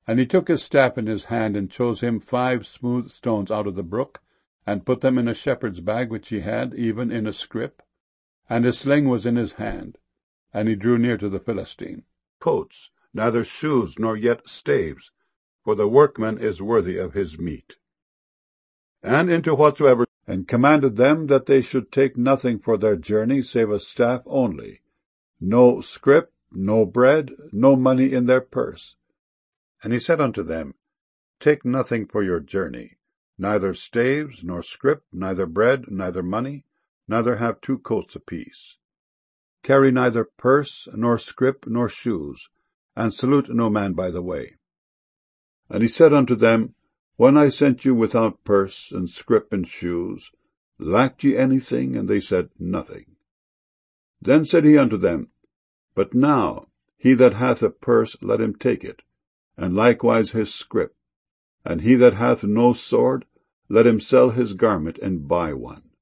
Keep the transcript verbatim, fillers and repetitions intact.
And he took his staff in his hand, and chose him five smooth stones out of the brook, and put them in a shepherd's bag which he had, even in a scrip. And his sling was in his hand. And he drew near to the Philistine. Coats, neither shoes, nor yet staves, for the workman is worthy of his meat. And into whatsoever, and commanded them that they should take nothing for their journey, save a staff only, no scrip, no bread, no money in their purse. And he said unto them, Take nothing for your journey, neither staves, nor scrip, neither bread, neither money, neither have two coats apiece. Carry neither purse, nor scrip, nor shoes, and salute no man by the way. And he said unto them, When I sent you without purse, and scrip, and shoes, lacked ye anything? And they said, Nothing. Then said he unto them, But now he that hath a purse, let him take it, and likewise his scrip. And he that hath no sword, let him sell his garment, and buy one.